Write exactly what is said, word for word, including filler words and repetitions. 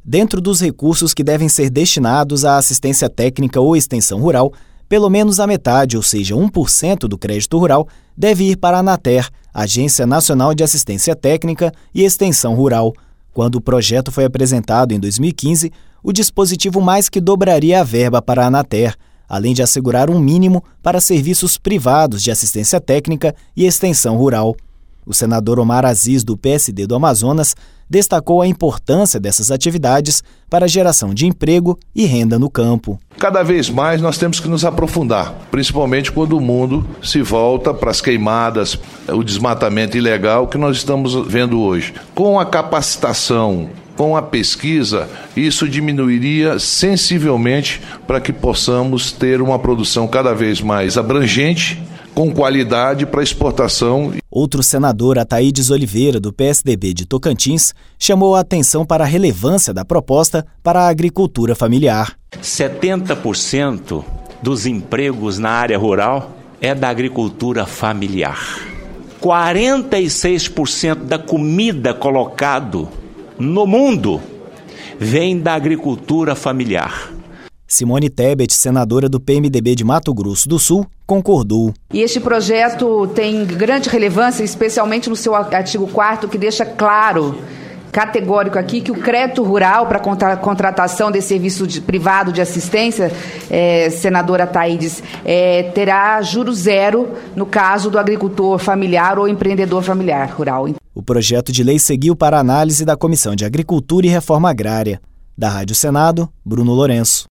Dentro dos recursos que devem ser destinados à assistência técnica ou extensão rural, pelo menos a metade, ou seja, um por cento do crédito rural, deve ir para a ANATER, Agência Nacional de Assistência Técnica e Extensão Rural. Quando o projeto foi apresentado em dois mil e quinze, o dispositivo mais que dobraria a verba para a ANATER, além de assegurar um mínimo para serviços privados de assistência técnica e extensão rural. O senador Omar Aziz, do P S D do Amazonas, destacou a importância dessas atividades para a geração de emprego e renda no campo. Cada vez mais nós temos que nos aprofundar, principalmente quando o mundo se volta para as queimadas, o desmatamento ilegal que nós estamos vendo hoje. Com a capacitação, com a pesquisa, isso diminuiria sensivelmente para que possamos ter uma produção cada vez mais abrangente, com qualidade para exportação. Outro senador, Ataídes Oliveira, do P S D B de Tocantins, chamou a atenção para a relevância da proposta para a agricultura familiar. setenta por cento dos empregos na área rural é da agricultura familiar. quarenta e seis por cento da comida colocado no mundo vem da agricultura familiar. Simone Tebet, senadora do P M D B de Mato Grosso do Sul, concordou. E este projeto tem grande relevância, especialmente no seu artigo quarto, que deixa claro, categórico aqui, que o crédito rural para contra, contratação de serviço de, privado de assistência, é, senadora Ataídes, é, terá juros zero no caso do agricultor familiar ou empreendedor familiar rural. O projeto de lei seguiu para análise da Comissão de Agricultura e Reforma Agrária. Da Rádio Senado, Bruno Lourenço.